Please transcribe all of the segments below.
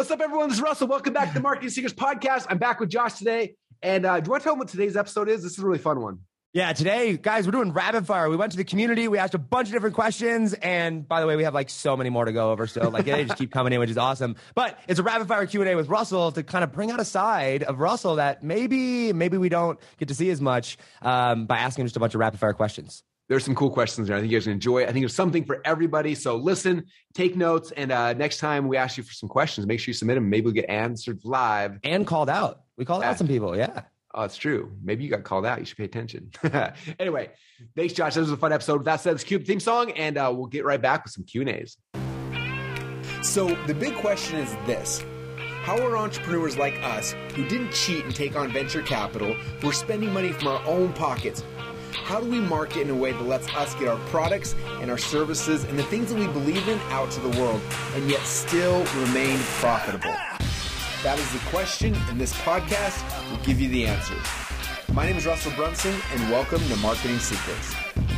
What's up, everyone? This is Russell. Welcome back to the Marketing Secrets Podcast. I'm back with Josh today. And do you want to tell them what today's episode is? This is a really fun one. Yeah, today, guys, we're doing rapid fire. We went to the community. We asked a bunch of different questions. And by the way, we have like so many more to go over still. Like they just keep coming in, which is awesome. But it's a rapid fire Q&A with Russell to kind of bring out a side of Russell that maybe we don't get to see as much by asking just a bunch of rapid fire questions. There's some cool questions there. I think you guys will enjoy it. I think there's something for everybody. So listen, take notes. And next time we ask you for some questions, make sure you submit them. Maybe we'll get answered live. And called out. We called out some people. Yeah. Oh, it's true. Maybe you got called out. You should pay attention. Anyway, thanks, Josh. This was a fun episode. With that said, let's cue the theme song, and we'll get right back with some Q&As. So the big question is this. How are entrepreneurs like us, who didn't cheat and take on venture capital, who are spending money from our own pockets, how do we market in a way that lets us get our products and our services and the things that we believe in out to the world and yet still remain profitable? That is the question, and this podcast will give you the answers. My name is Russell Brunson, and welcome to Marketing Secrets.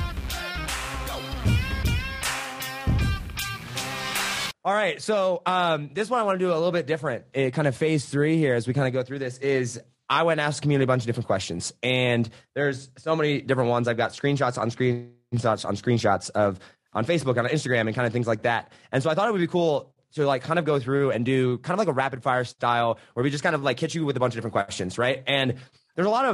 All right, so this one I want to do a little bit different. Kind of phase 3 here as we kind of go through this is I went and asked the community a bunch of different questions, and there's so many different ones. I've got screenshots on screenshots of on Facebook, on Instagram, and kind of things like that. And so I thought it would be cool to like kind of go through and do kind of like a rapid fire style where we just kind of like hit you with a bunch of different questions, right? And there's a lot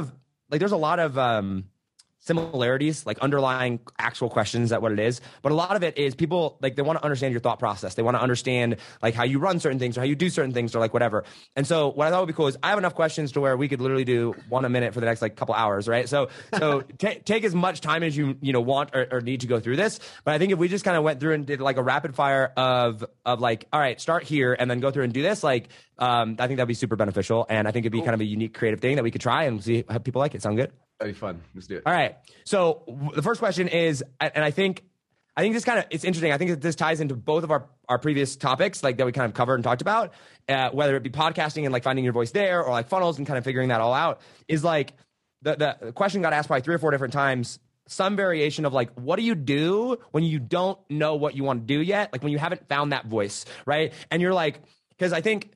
of similarities, like underlying actual questions at what it is. But a lot of it is people like they want to understand your thought process. They want to understand like how you run certain things or how you do certain things or like whatever. And so what I thought would be cool is I have enough questions to where we could literally do one a minute for the next like couple hours, right? So take as much time as you want or need to go through this. But I think if we just kind of went through and did like a rapid fire of like, all right, start here and then go through and do this, like I think that'd be super beneficial. And I think it'd be kind of a unique creative thing that we could try and see how people like it. Sound good? That'd be fun. Let's do it. All right. So the first question is, and I think this kind of, it's interesting. I think that this ties into both of our previous topics, like that we kind of covered and talked about, whether it be podcasting and like finding your voice there or like funnels and kind of figuring that all out is like the question got asked probably 3 or 4 different times, some variation of like, what do you do when you don't know what you want to do yet? Like when you haven't found that voice, right? And you're like, because I think,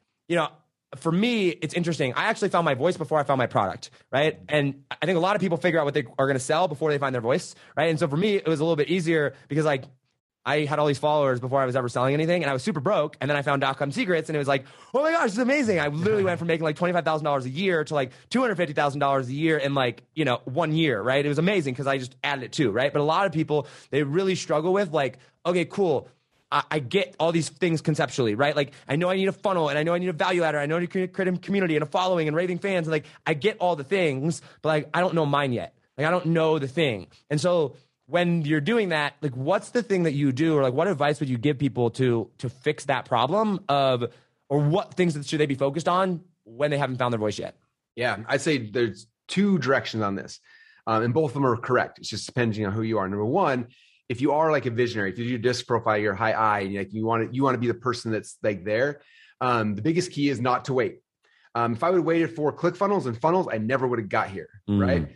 for me, it's interesting. I actually found my voice before I found my product, right? And I think a lot of people figure out what they are going to sell before they find their voice, right? And so for me, it was a little bit easier because like I had all these followers before I was ever selling anything and I was super broke. And then I found .com Secrets and it was like, oh my gosh, this is amazing. I literally went from making like $25,000 a year to like $250,000 a year in like, 1 year, right? It was amazing because I just added it too, right? But a lot of people, they really struggle with like, okay, cool. I get all these things conceptually, right? Like I know I need a funnel and I know I need a value ladder. I know I need to create a community and a following and raving fans. And like I get all the things, but like I don't know mine yet. Like I don't know the thing. And so when you're doing that, like what's the thing that you do or like what advice would you give people to fix that problem or what things should they be focused on when they haven't found their voice yet? Yeah, I'd say there's 2 directions on this. And both of them are correct. It's just depending on who you are. Number one, if you are like a visionary, if you do your disc profile, you're high I, and like you want to be the person that's like there. The biggest key is not to wait. If I would have waited for ClickFunnels and funnels, I never would have got here, right?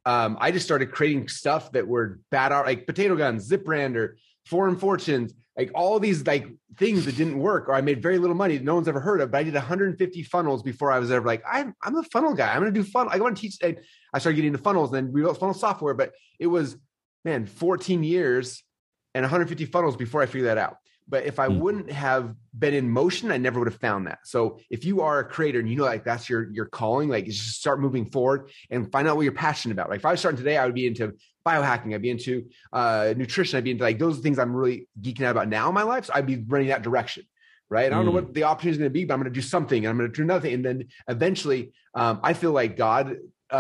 I just started creating stuff that were bad out, like Potato Guns, ZipBrander, Foreign Fortunes, like all these like things that didn't work, or I made very little money that no one's ever heard of. But I did 150 funnels before I was ever like, I'm a funnel guy. I'm going to do funnel. I want to teach. I started getting into funnels, and then we built funnel software. But it was 14 years and 150 funnels before I figured that out. But if I wouldn't have been in motion, I never would have found that. So if you are a creator and like that's your calling, like just start moving forward and find out what you're passionate about. Like if I was starting today, I would be into biohacking. I'd be into nutrition. I'd be into like those things I'm really geeking out about now in my life. So I'd be running that direction. Right. I don't know what the opportunity is going to be, but I'm going to do something and I'm going to do another thing. And then eventually I feel like God,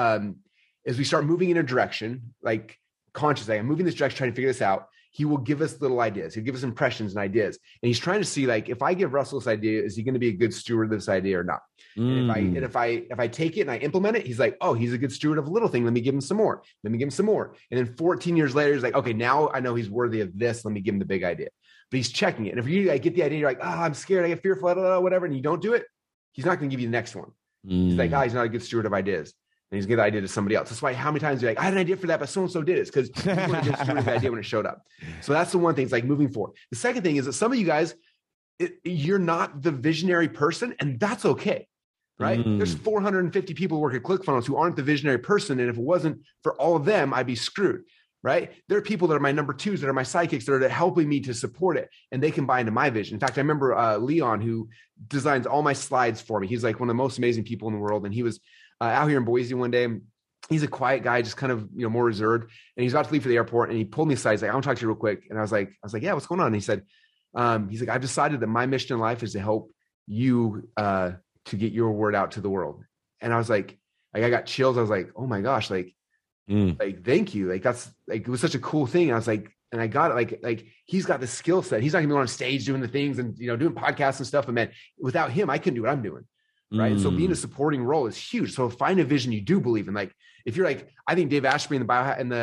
as we start moving in a direction, like consciously, I'm moving this direction, trying to figure this out. He will give us little ideas. He'll give us impressions and ideas. And he's trying to see, like, if I give Russell this idea, is he going to be a good steward of this idea or not? And if I take it and I implement it, he's like, oh, he's a good steward of a little thing. Let me give him some more. Let me give him some more. And then 14 years later, he's like, okay, now I know he's worthy of this. Let me give him the big idea. But he's checking it. And if you get the idea, you're like, oh, I'm scared. I get fearful, whatever. And you don't do it. He's not going to give you the next one. He's like, he's not a good steward of ideas. And he's going to give the idea to somebody else. That's why how many times you're like, I had an idea for that, but so-and-so did it. It's because you weren't a good steward of the idea when it showed up. So that's the one thing. It's like moving forward. The second thing is that some of you guys, you're not the visionary person, and that's okay. Right? There's 450 people who work at ClickFunnels who aren't the visionary person. And if it wasn't for all of them, I'd be screwed. Right? There are people that are my number twos, that are my sidekicks, that are helping me to support it, and they can buy into my vision. In fact, I remember Leon, who designs all my slides for me. He's like one of the most amazing people in the world. And he was out here in Boise one day. He's a quiet guy, just kind of, more reserved. And he's about to leave for the airport, and he pulled me aside. He's like, I want to talk to you real quick. And I was like, yeah, what's going on? And he said, he's like, I've decided that my mission in life is to help you to get your word out to the world. And I was like, I got chills. I was like, oh my gosh, like thank you. Like, that's like, it was such a cool thing. And I was like, and I got it. Like he's got the skill set. He's not gonna be on stage doing the things and, doing podcasts and stuff. And man, without him, I couldn't do what I'm doing. Right. So being a supporting role is huge. So find a vision you do believe in. Like, if you're like, I think Dave Asprey and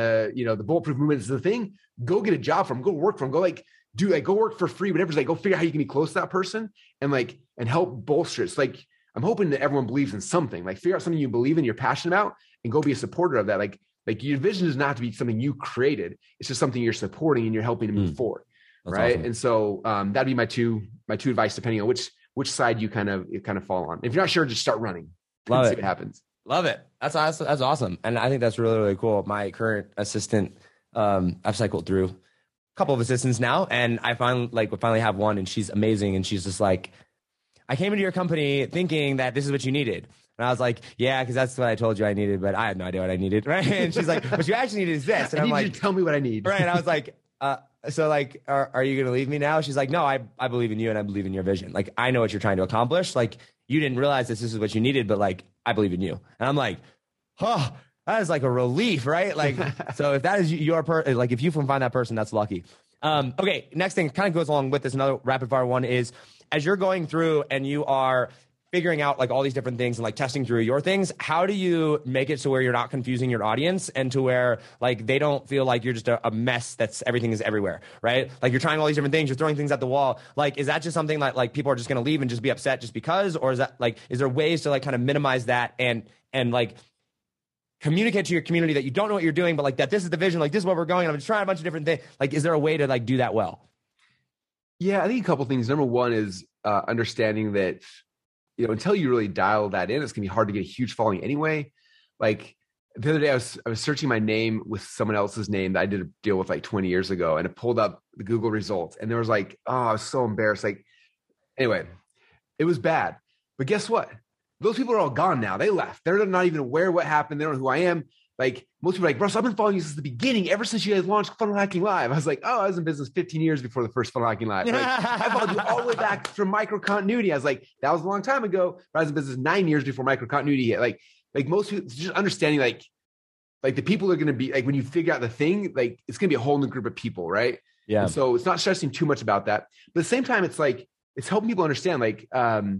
the bulletproof movement is the thing, go get a job from him, go work for him, go work for free, whatever's like, go figure out how you can be close to that person and help bolster it. So like, I'm hoping that everyone believes in something, like figure out something you believe in, you're passionate about, and go be a supporter of that. Like your vision does not have to be something you created. It's just something you're supporting and you're helping to move forward. That's right. Awesome. And so that'd be my two advice, depending on which side you kind of fall on. If you're not sure, just start running. Love it. See what happens. Love it. That's awesome. And I think that's really, really cool. My current assistant, I've cycled through a couple of assistants now, and I finally have one, and she's amazing. And she's just like, I came into your company thinking that this is what you needed. And I was like, yeah, because that's what I told you I needed, but I had no idea what I needed, right? And she's like, what you actually need is this. And I'm like, you to tell me what I need. Right. And I was like, so like, are you going to leave me now? She's like, no, I believe in you, and I believe in your vision. Like, I know what you're trying to accomplish. Like, you didn't realize this is what you needed, but like, I believe in you. And I'm like, oh, that is like a relief, right? Like, so if that is your like, if you can find that person, that's lucky. Okay. Next thing kind of goes along with this. Another rapid fire one is, as you're going through and you are figuring out like all these different things and like testing through your things, how do you make it so where you're not confusing your audience and to where like they don't feel like you're just a mess that's everything is everywhere, right? Like, you're trying all these different things, you're throwing things at the wall. Like, is that just something that like people are just going to leave and just be upset just because? Or is that like, is there ways to like kind of minimize that and like communicate to your community that you don't know what you're doing, but like that this is the vision, like this is where we're going, and I'm just trying a bunch of different things. Like, is there a way to like do that well? Yeah, I think a couple of things. Number one is understanding that, until you really dial that in, it's gonna be hard to get a huge following anyway. Like, the other day I was searching my name with someone else's name that I did a deal with like 20 years ago, and it pulled up the Google results, and there was like, oh, I was so embarrassed. Like, anyway, it was bad. But guess what? Those people are all gone now. They left. They're not even aware of what happened. They don't know who I am. Like, most people are like, Russell, I've been following you since the beginning, ever since you guys launched Funnel Hacking Live. I was like, oh, I was in business 15 years before the first Funnel Hacking Live. Like, I followed you all the way back from Micro Continuity. I was like, that was a long time ago, but I was in business 9 years before Micro Continuity hit. Like most people, just understanding like the people are going to be like, when you figure out the thing, like, it's going to be a whole new group of people, right? Yeah. And so it's not stressing too much about that. But at the same time, it's like, it's helping people understand, like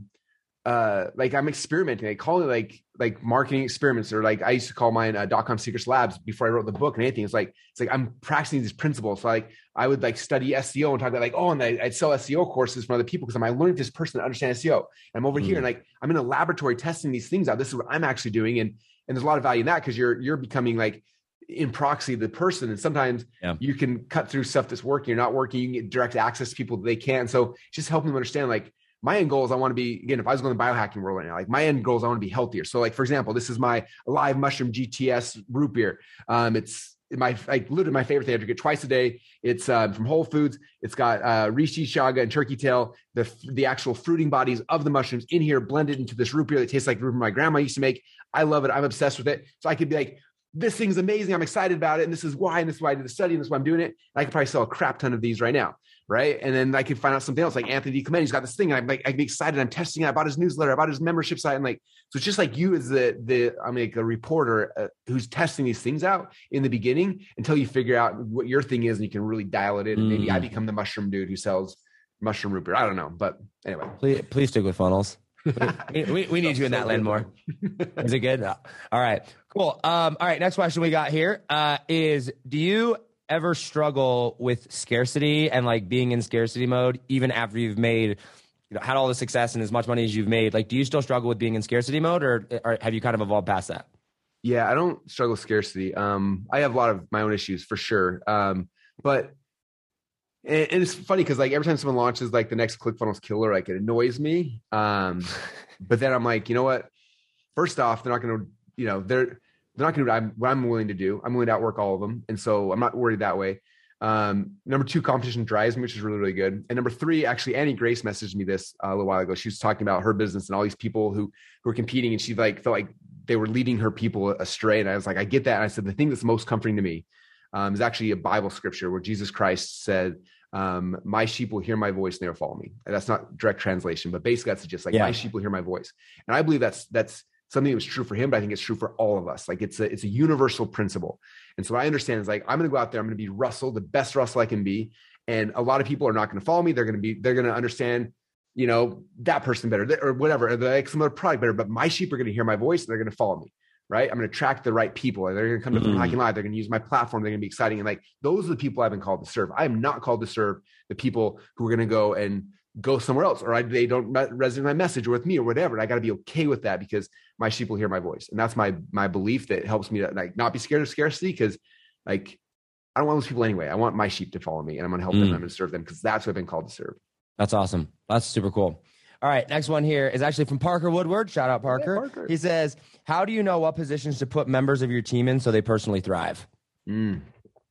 I'm experimenting. I call it like marketing experiments, or like I used to call mine .com Secrets Labs before I wrote the book and anything. It's like I'm practicing these principles. So like I would like study SEO and talk about like, oh, and I'd sell SEO courses from other people because I learned this person to understand SEO. And I'm over here and like I'm in a laboratory testing these things out. This is what I'm actually doing, and there's a lot of value in that because you're becoming like in proxy the person, and sometimes you can cut through stuff that's working or not working. You can get direct access to people that they can't. So just helping them understand, like, my end goal is I want to be, again, if I was going to the biohacking world right now, like my end goal is I want to be healthier. So like, for example, this is my Alive Mushroom GTS root beer. It's literally my favorite thing. I drink it twice a day. It's from Whole Foods. It's got reishi, chaga, and turkey tail, the actual fruiting bodies of the mushrooms in here, blended into this root beer that tastes like root beer my grandma used to make. I love it. I'm obsessed with it. So I could be like, this thing's amazing. I'm excited about it. And this is why I did the study, and this is why I'm doing it. And I could probably sell a crap ton of these right now. Right. And then I could find out something else, like Anthony DiClemente's got this thing. And I'm like, I'd be excited. I'm testing it. I bought his newsletter. I bought his membership site. And like, so it's just like you as I'm like a reporter who's testing these things out in the beginning until you figure out what your thing is and you can really dial it in. And maybe I become the mushroom dude who sells mushroom root beer. I don't know. But anyway. Please stick with funnels. we need you in that lane more. Is it good? No. All right, cool. All right. Next question we got here is, do you ever struggle with scarcity and like being in scarcity mode, even after you've made, had all the success and as much money as you've made? Like, do you still struggle with being in scarcity mode, or have you kind of evolved past that? Yeah, I don't struggle with scarcity. I have a lot of my own issues for sure. But And it's funny because like every time someone launches like the next ClickFunnels killer, like it annoys me. But then I'm like, you know what? First off, they're not going to, they're not going to do what I'm willing to do. I'm willing to outwork all of them. And so I'm not worried that way. Number two, competition drives me, which is really, really good. And number three, actually, Annie Grace messaged me this a little while ago. She was talking about her business and all these people who were competing, and she like felt like they were leading her people astray. And I was like, I get that. And I said, the thing that's most comforting to me is actually a Bible scripture where Jesus Christ said, my sheep will hear my voice and they'll follow me. And that's not direct translation, but basically that's just like my sheep will hear my voice. And I believe that's something that was true for him, but I think it's true for all of us. Like it's a universal principle. And so what I understand is like, I'm going to go out there, I'm going to be Russell, the best Russell I can be. And a lot of people are not going to follow me. They're going to understand, that person better or whatever, or like some other product better, but my sheep are going to hear my voice and they're going to follow me. Right. I'm going to attract the right people. They're going to come to Hacking Live. They're going to use my platform. They're going to be exciting. And like, those are the people I've been called to serve. I am not called to serve the people who are going to go somewhere else, or they don't resonate with my message or with me or whatever. And I got to be okay with that because my sheep will hear my voice. And that's my belief that helps me to like not be scared of scarcity. Cause like, I don't want those people anyway. I want my sheep to follow me and I'm going to help them. I'm going to serve them because that's what I've been called to serve. That's awesome. That's super cool. All right. Next one here is actually from Parker Woodward. Shout out Parker. Yeah, Parker. He says, how do you know what positions to put members of your team in so they personally thrive? Man,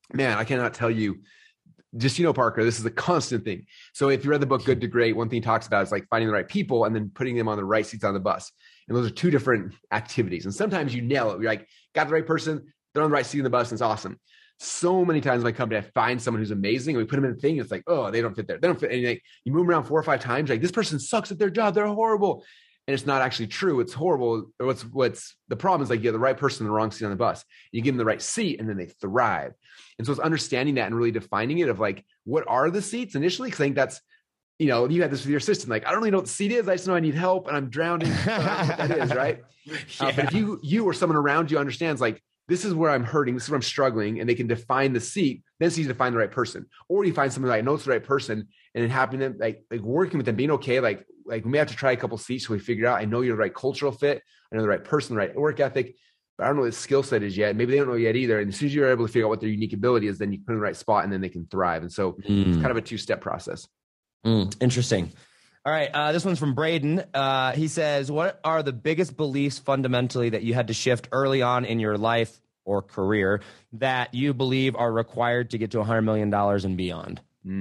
I cannot tell you. Just, Parker, this is a constant thing. So if you read the book, Good to Great, one thing he talks about is like finding the right people and then putting them on the right seats on the bus. And those are two different activities. And sometimes you nail it. You're like, got the right person, they're on the right seat on the bus, and it's awesome. So many times in my company, I find someone who's amazing and we put them in a thing. It's like, oh, they don't fit there. They don't fit. And you move them around 4 or 5 times. Like, this person sucks at their job. They're horrible. And it's not actually true. It's horrible. What's the problem is like you have the right person in the wrong seat on the bus. You give them the right seat and then they thrive. And so it's understanding that and really defining it of like, what are the seats initially? Because I think that's, you had this with your assistant. Like, I don't really know what the seat is. I just know I need help and I'm drowning. I don't know what that is, right? But if you or someone around you understands like, this is where I'm hurting, this is where I'm struggling, and they can define the seat, then it's easy to find the right person. Or you find someone that I know it's the right person and then having them like working with them, being okay, like we may have to try a couple seats so we figure out, I know you're the right cultural fit, I know the right person, the right work ethic, but I don't know what the skill set is yet. Maybe they don't know yet either. And as soon as you're able to figure out what their unique ability is, then you put them in the right spot and then they can thrive. And so it's kind of a 2-step process. Interesting. All right. This one's from Braden. He says, what are the biggest beliefs fundamentally that you had to shift early on in your life or career that you believe are required to get to $100 million and beyond?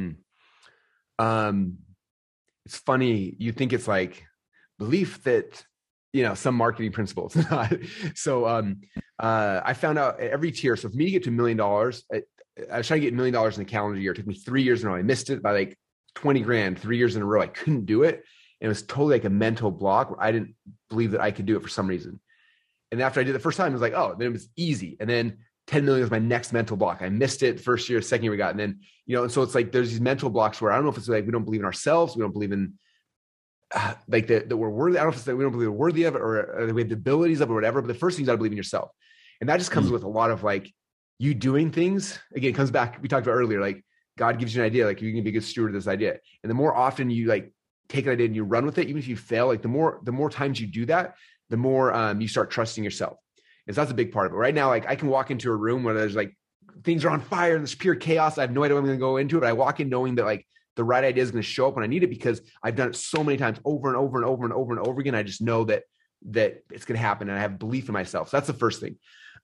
It's funny. You think it's like belief that, some marketing principles. So I found out at every tier. So for me to get to $1 million, I was trying to get $1 million in a calendar year. It took me 3 years in a row. I missed it by like 20 grand, 3 years in a row. I couldn't do it. And it was totally like a mental block where I didn't believe that I could do it for some reason. And after I did it the first time, it was like, oh, then it was easy. And then 10 million was my next mental block. I missed it first year, second year we got. And then, and so it's like, there's these mental blocks where I don't know if it's like, we don't believe in ourselves. We don't believe in like that we're worthy. I don't know if it's like, we don't believe we're worthy of it or we have the abilities of it or whatever. But the first thing you got to believe in yourself. And that just comes with a lot of like you doing things. Again, it comes back. We talked about earlier, like God gives you an idea, like you're going to be a good steward of this idea. And the more often you like take an idea and you run with it, even if you fail, like the more times you do that, the more you start trusting yourself. And so that's a big part of it. Right now, like I can walk into a room where there's like things are on fire and there's pure chaos. I have no idea what I'm going to go into it. But I walk in knowing that like the right idea is going to show up when I need it because I've done it so many times over and over and over and over and over again. I just know that it's going to happen and I have belief in myself. So that's the first thing.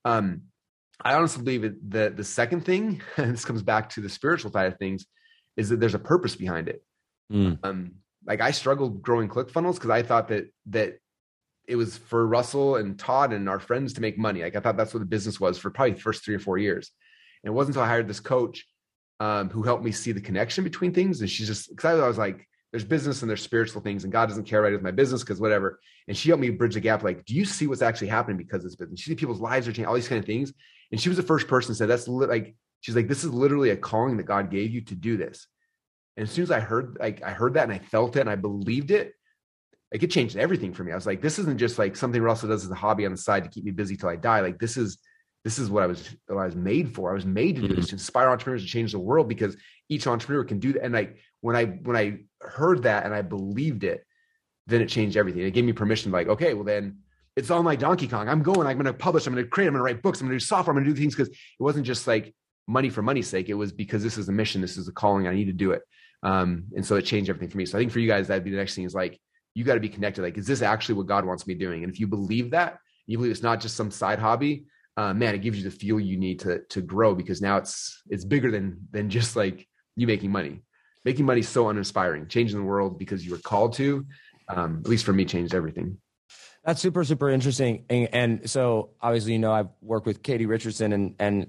I honestly believe the second thing, and this comes back to the spiritual side of things, is that there's a purpose behind it. Like I struggled growing ClickFunnels because I thought that it was for Russell and Todd and our friends to make money. Like I thought that's what the business was for probably the first 3 or 4 years. And it wasn't until I hired this coach who helped me see the connection between things. And she's just excited. I was like, there's business and there's spiritual things and God doesn't care right with my business because whatever. And she helped me bridge the gap. Like, do you see what's actually happening because of this business? You see people's lives are changing, all these kind of things. And she was the first person who said, she's like, this is literally a calling that God gave you to do this. And as soon as I heard that and I felt it and I believed it, like it changed everything for me. I was like, this isn't just like something Russell does as a hobby on the side to keep me busy till I die. Like this is what I was made for. I was made to do this, to inspire entrepreneurs to change the world because each entrepreneur can do that. And like when I heard that and I believed it, then it changed everything. It gave me permission to like, okay, well then it's all my Donkey Kong. I'm going to publish, I'm going to create, I'm going to write books, I'm going to do software, I'm going to do things because it wasn't just like money for money's sake. It was because this is a mission. This is a calling. I need to do it. And so it changed everything for me. So I think for you guys, that'd be the next thing is like, you got to be connected. Like, is this actually what God wants me doing? And if you believe that, you believe it's not just some side hobby, man, it gives you the fuel you need to grow, because now it's bigger than just like you making money. Making money is so uninspiring. Changing the world because you were called to, at least for me, changed everything. That's super, super interesting. And so obviously, I've worked with Katie Richardson and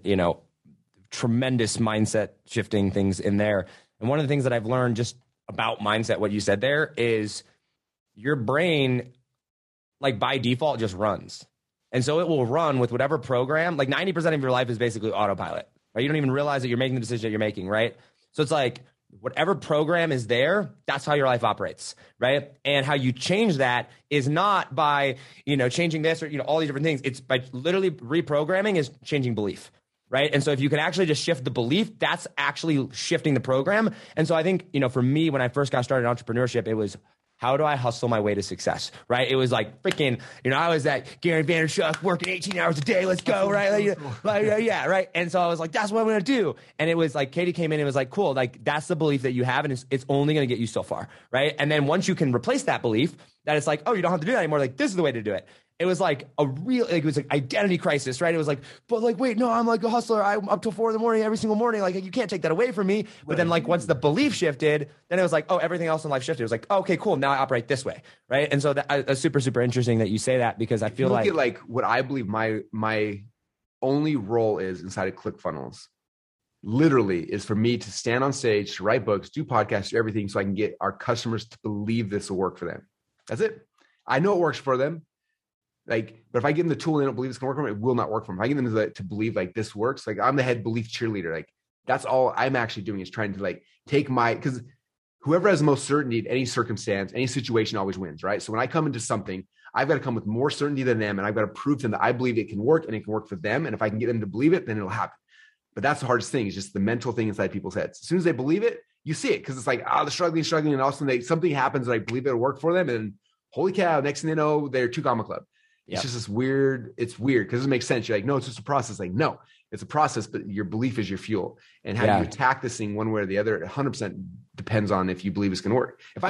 tremendous mindset shifting things in there. And one of the things that I've learned just about mindset, what you said there, is your brain, like by default, just runs. And so it will run with whatever program, like 90% of your life is basically autopilot, right? You don't even realize that you're making the decision that you're making, right? So it's like whatever program is there, that's how your life operates, right? And how you change that is not by, changing this or, all these different things. It's by literally reprogramming is changing belief, right? And so if you can actually just shift the belief, that's actually shifting the program. And so I think, for me, when I first got started in entrepreneurship, it was, how do I hustle my way to success, right? It was like freaking, I was that Gary Vaynerchuk working 18 hours a day. Let's go, right? Yeah, right. And so I was like, that's what I'm going to do. And it was like, Katie came in and was like, cool. Like, that's the belief that you have. And it's only going to get you so far, right? And then once you can replace that belief, that it's like, oh, you don't have to do that anymore. Like, this is the way to do it. It was like it was like identity crisis, right? It was like, but like, wait, no, I'm like a hustler. I'm up till 4 a.m. every single morning. Like, you can't take that away from me. But then like, once the belief shifted, then it was like, oh, everything else in life shifted. It was like, oh, okay, cool. Now I operate this way. Right. And so that's super, super interesting that you say that, because I feel like, look at like what I believe my only role is inside of ClickFunnels literally is for me to stand on stage, to write books, do podcasts, do everything, so I can get our customers to believe this will work for them. That's it. I know it works for them. Like, but if I give them the tool and they don't believe it's gonna work for them, it will not work for them. If I get them to believe like this works, like I'm the head belief cheerleader. Like, that's all I'm actually doing is trying to like take because whoever has the most certainty in any circumstance, any situation always wins, right? So when I come into something, I've got to come with more certainty than them, and I've got to prove to them that I believe it can work and it can work for them. And if I can get them to believe it, then it'll happen. But that's the hardest thing, is just the mental thing inside people's heads. As soon as they believe it, you see it, because it's like, they're struggling, and all of a sudden something happens and I believe it'll work for them, and holy cow, next thing they know, they're 2 Comma Club. It's just this weird, it's weird because it makes sense. You're like, no, it's just a process. Like, no, it's a process, but your belief is your fuel. And how you attack this thing one way or the other, 100% depends on if you believe it's going to work. If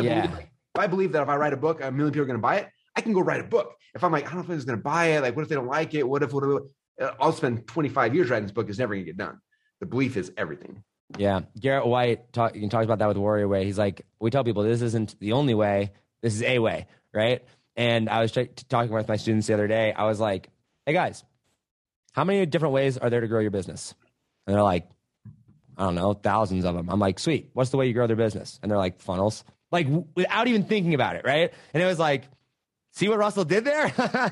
I believe that if I write a book, 1 million people are going to buy it, I can go write a book. If I'm like, I don't know if anyone's going to buy it. Like, what if they don't like it? What if I'll spend 25 years writing this book, it's never going to get done. The belief is everything. Yeah. Garrett White, you can talk about that with Warrior Way. He's like, we tell people this isn't the only way. This is a way, right? And I was talking with my students the other day. I was like, hey guys, how many different ways are there to grow your business? And they're like, I don't know, thousands of them. I'm like, sweet. What's the way you grow their business? And they're like, funnels. Like, without even thinking about it, right? And it was like, see what Russell did there?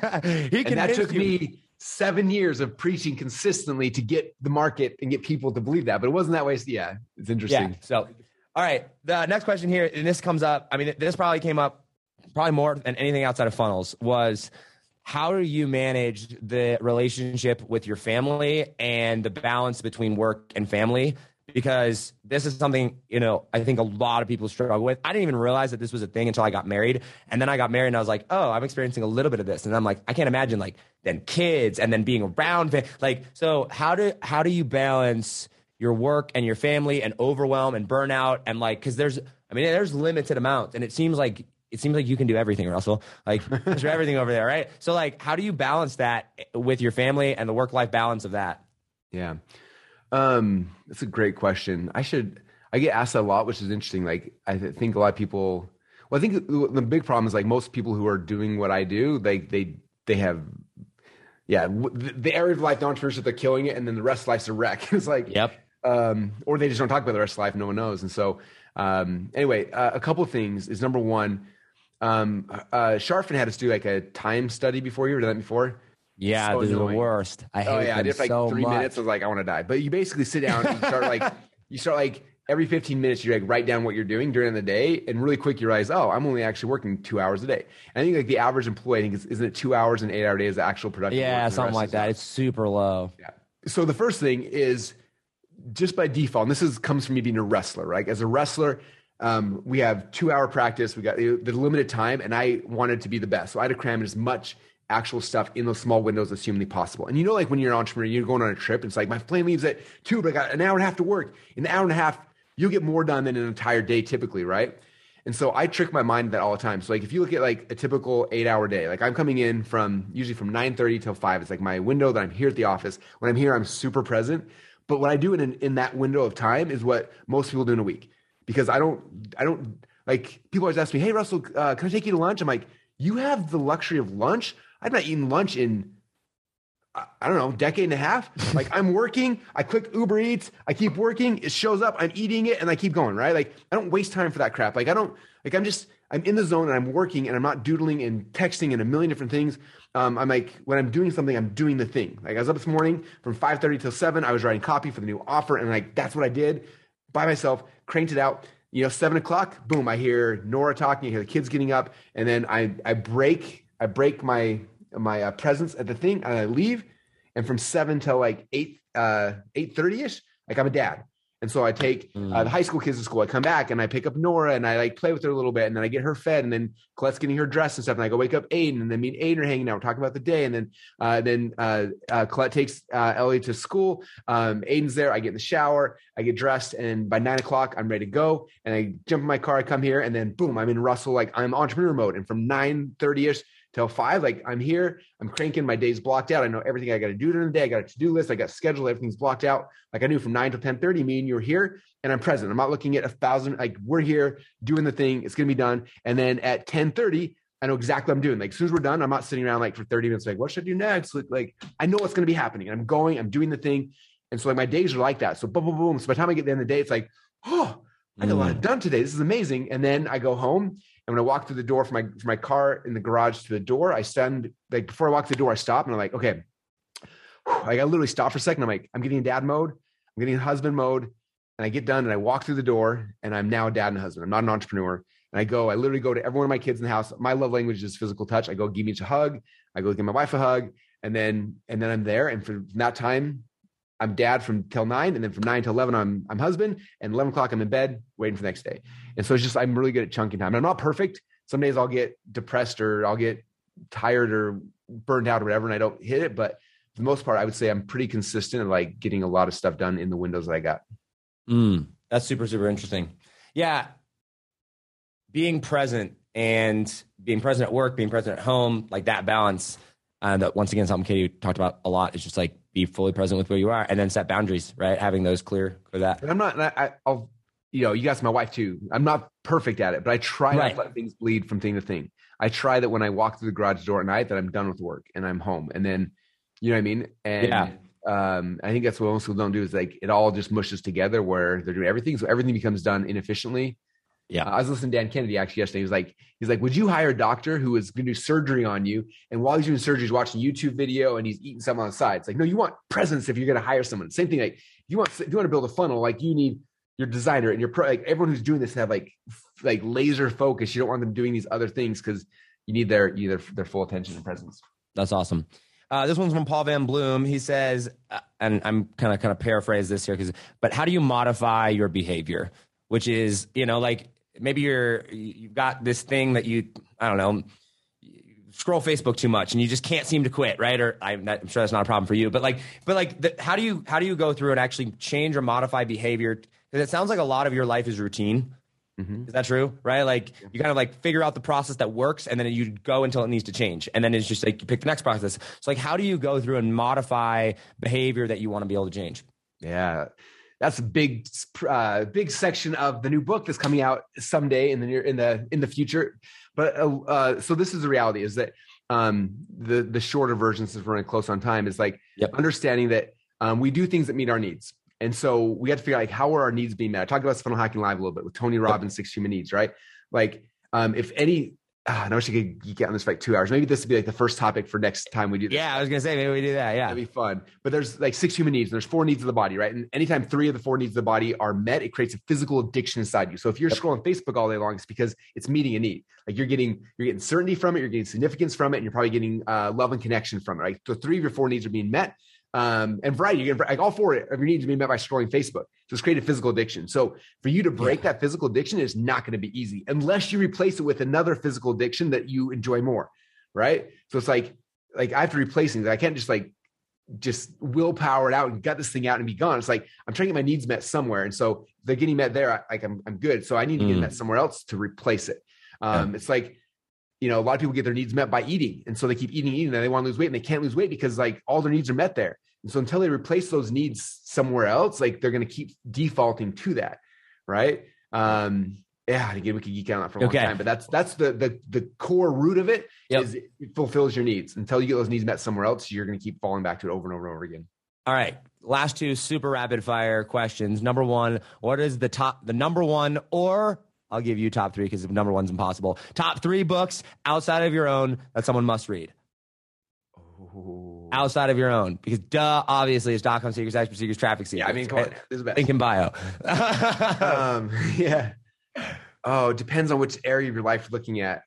And that took me 7 years of preaching consistently to get the market and get people to believe that. But it wasn't that way. Yeah, it's interesting. Yeah, so, all right. The next question here, and this comes up, I mean, this probably came up probably more than anything outside of funnels, was how do you manage the relationship with your family and the balance between work and family? Because this is something, I think a lot of people struggle with. I didn't even realize that this was a thing until I got married. And then I got married and I was like, oh, I'm experiencing a little bit of this. And I'm like, I can't imagine like then kids and then being around. Like, so how do you balance your work and your family and overwhelm and burnout? And like, cause there's limited amounts, and it seems like you can do everything, Russell. Like, there's everything over there, right? So, like, how do you balance that with your family and the work-life balance of that? Yeah. That's a great question. I get asked that a lot, which is interesting. Like, I think a lot of people, I think the big problem is like most people who are doing what I do, they have, the area of life, the entrepreneurship, they're killing it. And then the rest of life's a wreck. It's like, or they just don't talk about the rest of life. No one knows. And so, anyway, a couple of things is, number one, Sharfin had us do like a time study before. You ever done that before? Yeah, so this is the worst. I hate I did like so 3 minutes. I was like, I want to die. But you basically sit down and you start like every 15 minutes, you like write down what you're doing during the day, and really quick you realize, oh, I'm only actually working 2 hours a day. And I think like the average employee, I think isn't it 2 hours and 8 hour day is the actual productive? Yeah, something like that. It's super low. Yeah. So the first thing is just by default, and this comes from me being a wrestler, right? As a wrestler, we have 2 hour practice. We got the limited time, and I wanted to be the best. So I had to cram in as much actual stuff in those small windows as humanly possible. And like when you're an entrepreneur, you're going on a trip, and it's like my plane leaves at 2, but I got an hour and a half to work. In the hour and a half, you'll get more done than an entire day typically, right? And so I trick my mind that all the time. So like if you look at like a typical 8-hour day, like I'm coming in usually from 9:30 till 5. It's like my window that I'm here at the office. When I'm here, I'm super present. But what I do in that window of time is what most people do in a week, because I don't like, people always ask me, hey Russell, can I take you to lunch? I'm like, you have the luxury of lunch? I've not eaten lunch in, I don't know, decade and a half. Like I'm working, I click Uber Eats, I keep working, it shows up, I'm eating it, and I keep going, right? Like I don't waste time for that crap. Like I'm in the zone and I'm working, and I'm not doodling and texting and a million different things. I'm like, when I'm doing something, I'm doing the thing. Like I was up this morning from 5:30 till 7, I was writing copy for the new offer, and like, that's what I did by myself, cranked it out. 7 o'clock, boom, I hear Nora talking, I hear the kids getting up, and then I break my presence at the thing, and I leave. And from 7 till like 8:30ish, like I'm a dad. And so I take the high school kids to school. I come back and I pick up Nora and I like play with her a little bit, and then I get her fed, and then Colette's getting her dressed and stuff. And I go wake up Aiden, and then me and Aiden are hanging out. We're talking about the day. And then Colette takes Ellie to school. Aiden's there. I get in the shower. I get dressed, and by 9 o'clock, I'm ready to go. And I jump in my car. I come here, and then boom, I'm in Russell. Like I'm entrepreneur mode. And from 9:30ish till 5, like I'm here, I'm cranking, my day's blocked out. I know everything I got to do during the day. I got a to-do list. I got scheduled. Everything's blocked out. Like I knew from 9 till 10:30, me and you are here, and I'm present. I'm not looking at 1,000, like we're here doing the thing. It's going to be done. And then at 10:30, I know exactly what I'm doing. Like as soon as we're done, I'm not sitting around like for 30 minutes, like what should I do next? Like I know what's going to be happening. I'm doing the thing. And so like my days are like that. So boom, boom, boom. So by the time I get to the end of the day, it's like, oh, I got a lot done today. This is amazing. And then I go home. And when I walk through the door from my car in the garage to the door, I stand, like before I walk through the door, I stop and I'm like, okay, I got to literally stop for a second. I'm like, I'm getting in dad mode. I'm getting in husband mode. And I get done and I walk through the door, and I'm now a dad and a husband. I'm not an entrepreneur. And I literally go to every one of my kids in the house. My love language is physical touch. I go give each a hug. I go give my wife a hug. And then I'm there. And for that time, I'm dad from till 9, and then from 9 to 11, I'm husband, and 11 o'clock, I'm in bed waiting for the next day. And so it's just, I'm really good at chunking time. And I'm not perfect. Some days I'll get depressed, or I'll get tired or burned out or whatever, and I don't hit it. But for the most part, I would say I'm pretty consistent at like getting a lot of stuff done in the windows that I got. That's super, super interesting. Yeah. Being present at work, being present at home, like that balance. That once again, something Katie talked about a lot, is just like be fully present with where you are, and then set boundaries, right? Having those clear for that. And I'm not, I'll, you guys, my wife too. I'm not perfect at it, but I try not to let things bleed from thing to thing. I try that when I walk through the garage door at night, that I'm done with work and I'm home. And then, you know what I mean? And I think that's what most people don't do, is like, it all just mushes together where they're doing everything. So everything becomes done inefficiently. Yeah. I was listening to Dan Kennedy actually yesterday. He's like, would you hire a doctor who is going to do surgery on you, and while he's doing surgery, he's watching a YouTube video and he's eating something on the side? It's like, no, you want presence if you're going to hire someone. Same thing. Like if you want to build a funnel, like you need your designer and your like everyone who's doing this to have like laser focus. You don't want them doing these other things, because you need their full attention and presence. That's awesome. This one's from Paul Van Bloom. He says, and I'm kind of paraphrase this here, but how do you modify your behavior? Which is, like maybe you've got this thing that I don't know, scroll Facebook too much and you just can't seem to quit, right? Or I'm sure that's not a problem for you, but how do you go through and actually change or modify behavior? Because it sounds like a lot of your life is routine. Mm-hmm. Is that true? Right? Like you kind of like figure out the process that works, and then you go until it needs to change. And then it's just like you pick the next process. So like, how do you go through and modify behavior that you want to be able to change? Yeah. That's a big section of the new book that's coming out someday in the future. But so this is the reality: is that the shorter version, since we're running close on time, is like understanding that we do things that meet our needs, and so we have to figure out like how are our needs being met. I talked about this Funnel Hacking Live a little bit with Tony Robbins' 6 Human Needs, right? Like if any. I wish I could geek out on this for like 2 hours. Maybe this would be like the first topic for next time we do this. Yeah, I was going to say, maybe we do that. Yeah. That'd be fun. But there's like 6 human needs, and there's 4 needs of the body, right? And anytime 3 of the 4 needs of the body are met, it creates a physical addiction inside you. So if you're scrolling Facebook all day long, it's because it's meeting a need. Like you're getting certainty from it, you're getting significance from it, and you're probably getting love and connection from it, right? So 3 of your 4 needs are being met. And variety, you're getting like all 4 of your needs are being met by scrolling Facebook. So it's created physical addiction. So for you to break that physical addiction is not going to be easy unless you replace it with another physical addiction that you enjoy more, right? So it's like like I have to replace things. I can't just willpower it out and gut this thing out and be gone. It's like I'm trying to get my needs met somewhere, and so if they're getting met there. I'm good. So I need to get met somewhere else to replace it. It's like, a lot of people get their needs met by eating, and so they keep eating, and they want to lose weight, and they can't lose weight because like all their needs are met there. And so until they replace those needs somewhere else, like they're going to keep defaulting to that, right? Yeah, again, we could geek out on that for a long time, but that's the core root of it. Is it fulfills your needs. Until you get those needs met somewhere else, you're going to keep falling back to it over and over and over again. All right, last two super rapid fire questions. Number one, what is the number one, or I'll give you top three because number one's impossible. Top three books outside of your own that someone must read. Outside of your own, because obviously it's .com Secrets, Expert Secrets, Traffic Secrets. Yeah, I mean, come on, this is the best. Link in bio. Yeah. Oh, it depends on which area of your life you're looking at.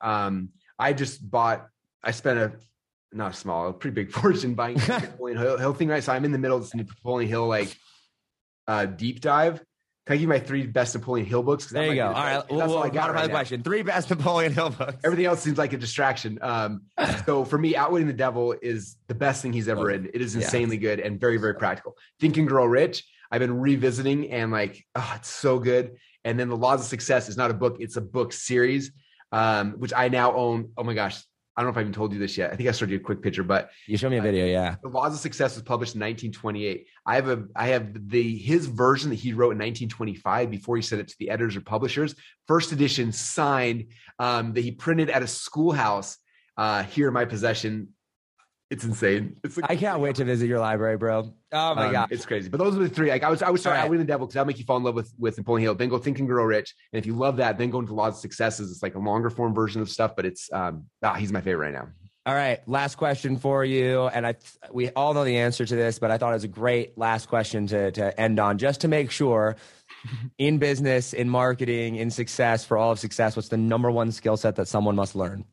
I spent a pretty big fortune buying the Napoleon Hill thing, right? So I'm in the middle of this Napoleon Hill deep dive. Can I give you my 3 best Napoleon Hill books? There you go. All right. We'll modify the question. 3 best Napoleon Hill books. Everything else seems like a distraction. So for me, Outwitting the Devil is the best thing he's ever written. It is insanely good and very, very practical. Think and Grow Rich, I've been revisiting and it's so good. And then The Laws of Success is not a book. It's a book series, which I now own. Oh my gosh. I don't know if I even told you this yet. I think I showed you a quick picture, but you showed me a video. Yeah. The Laws of Success was published in 1928. I have his version that he wrote in 1925 before he sent it to the editors or publishers. First edition signed that he printed at a schoolhouse here in my possession. It's insane. I can't wait to visit your library, bro. Oh my God. It's crazy. But those are the 3. I would start Outwitting the Devil because that'll make you fall in love with Napoleon Hill. Then go Think and Grow Rich. And if you love that, then go into Laws of Successes. It's like a longer form version of stuff, but it's he's my favorite right now. All right. Last question for you. And we all know the answer to this, but I thought it was a great last question to end on, just to make sure in business, in marketing, in success, for all of success, what's the number one skill set that someone must learn?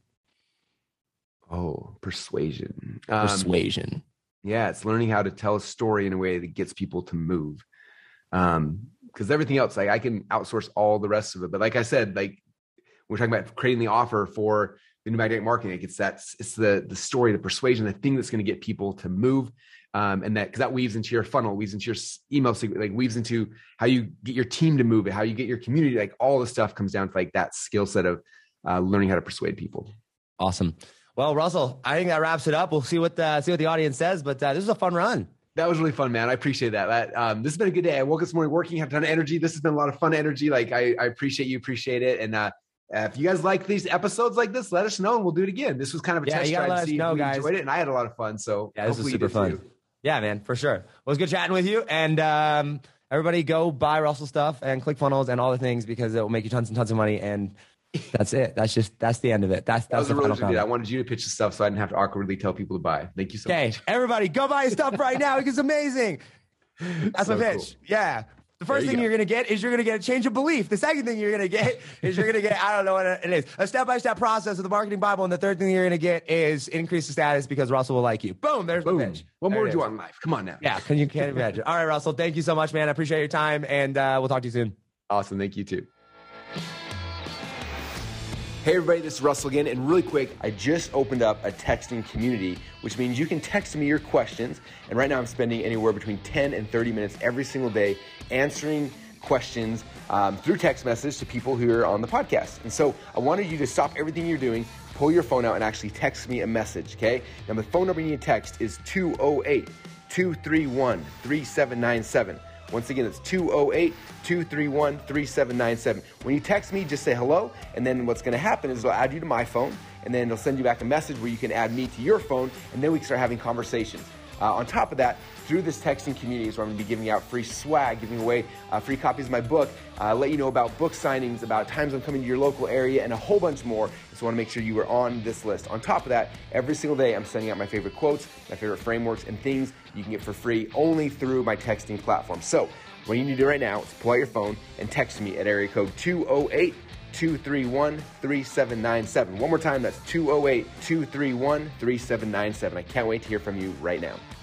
Oh, persuasion. Persuasion. Yeah, it's learning how to tell a story in a way that gets people to move. Because everything else, I can outsource all the rest of it. But like I said, we're talking about creating the offer for the new magnetic marketing. It's the story, the persuasion, the thing that's going to get people to move. And because that weaves into your funnel, weaves into your email, weaves into how you get your team to move it, how you get your community. All the stuff comes down to that skill set of learning how to persuade people. Awesome. Well, Russell, I think that wraps it up. We'll see what the audience says, but this is a fun run. That was really fun, man. I appreciate that. This has been a good day. I woke up this morning working, had a ton of energy. This has been a lot of fun energy. I appreciate you, appreciate it. And if you guys like these episodes like this, let us know and we'll do it again. This was kind of a test drive to see if you enjoyed it, and I had a lot of fun. So yeah, this was super fun. Yeah, man, for sure. Well, it was good chatting with you. And everybody go buy Russell stuff and ClickFunnels and all the things because it will make you tons and tons of money. And that's it. That's the end of it. That was the final comment. I wanted you to pitch the stuff so I didn't have to awkwardly tell people to buy. Thank you so much. Okay, everybody go buy his stuff right now. It's amazing. That's my pitch. Cool. Yeah. The first thing you're going to get is you're going to get a change of belief. The second thing you're going to get is you're going to get, I don't know what it is, a step-by-step process of the marketing Bible. And the third thing you're going to get is increase the status because Russell will like you. Boom. There's the pitch. What more do you want in life? Come on now. Yeah. You can't imagine. All right, Russell. Thank you so much, man. I appreciate your time. And we'll talk to you soon. Awesome. Thank you too. Hey everybody, this is Russell again, and really quick, I just opened up a texting community, which means you can text me your questions, and right now I'm spending anywhere between 10 and 30 minutes every single day answering questions through text message to people who are on the podcast. And so I wanted you to stop everything you're doing, pull your phone out, and actually text me a message, okay? Now the phone number you need to text is 208-231-3797. Once again, it's 208-231-3797. When you text me, just say hello, and then what's going to happen is it'll add you to my phone, and then it'll send you back a message where you can add me to your phone, and then we can start having conversations. On top of that, through this texting community is where I'm going to be giving out free swag, giving away free copies of my book, let you know about book signings, about times I'm coming to your local area, and a whole bunch more. So I want to make sure you are on this list. On top of that, every single day I'm sending out my favorite quotes, my favorite frameworks, and things you can get for free only through my texting platform. So what you need to do right now is pull out your phone and text me at area code 208-231-3797. One more time, that's 208-231-3797. I can't wait to hear from you right now.